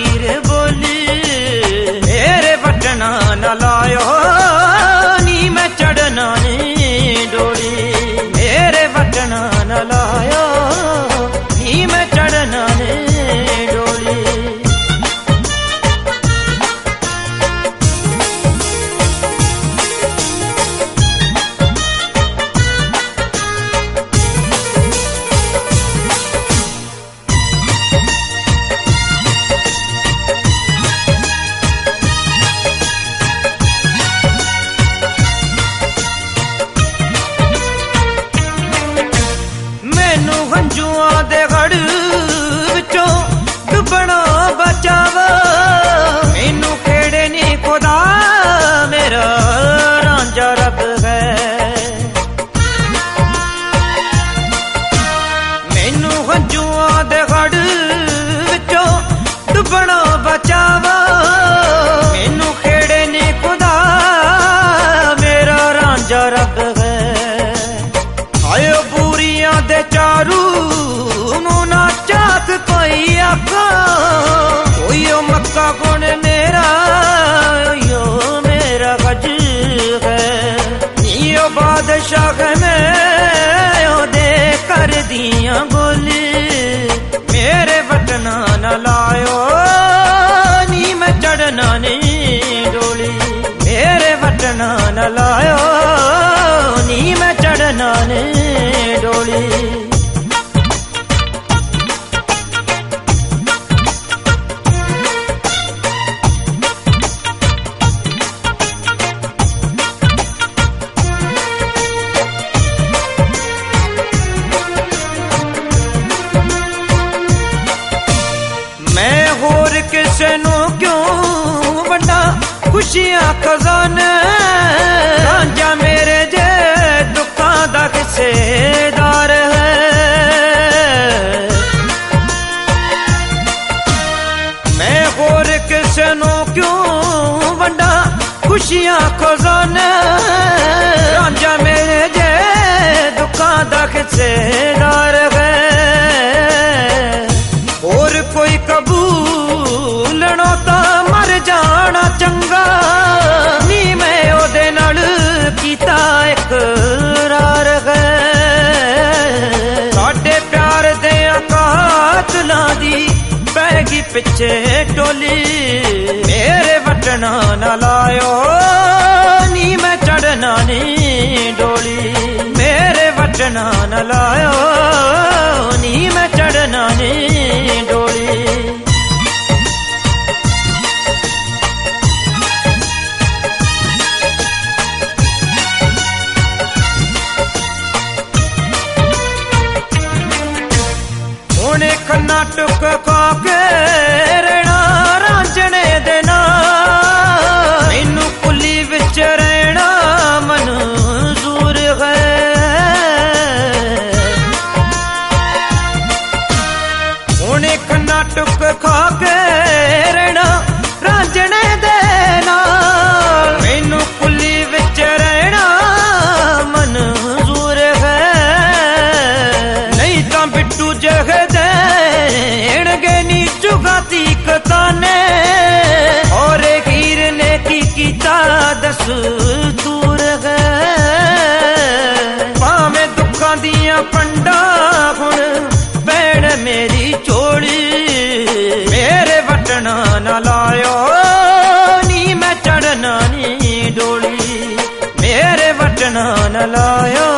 हीर बोली मेरे बटना न लायो नी मैं चढ़ना नी डोली मेरे बटना न लायो नी मैं चढ़ना नी डोली। हंजुआं दे गढ़ विचों डुबना बचावा मैनू खेड़े नी खुदा मेरा रांझा रब है। मैनू हंजुआं दे गढ़ विचों डुबना बचावा मैनू खेड़े नी खुदा मेरा रांझा रब है। आयो बूरियां दे चारू ना चाक कोई आका कोई मक्का कौन मेरा यो मेरा गज है यो बादशाह में यो दे कर दिया बोली मेरे बटना न लायो नी मैं चढ़ना नी डोली मेरे बटना न लायो नी मैं चढ़ना नी डोली। मैं होर किसे नू क्यों वड्डा खुशियां खजाने रांझा मेरे जे दुखां दा किसेदार है। मैं होर किसे नू क्यों वड्डा खुशियां खजाने रांझा मेरे जे दुखां दा किसेदार है। और कोई कबूलनो ता मर जाना चंगा नी मैं ओदे नाल कीता इकरार है। साडे प्यार दे कातलां दी पैगी पिछे टोली मेरे बटना न लायो नी मैं चढ़ना नी डोली मेरे बटना न लायो नी मैं चढ़ना नी डोली। हुणे खन्ना टुक खाके रहना रांझणे दे नाल मैनू कुली विच रहना मंजूर है। हुणे खन्ना टुक खाके रहना रांझणे दे नाल मैनू कुली विच रहना मंजूर है। नहीं तां बिट्टू जग देणगे नी जुगाती कताने और हीर ने की कीता दस्तूर है। भावें दुखां दियां पंडा हुण भैण मेरी चोली मेरे बटना न लायो नी मैं चढ़ना नी डोली मेरे बटना न लायो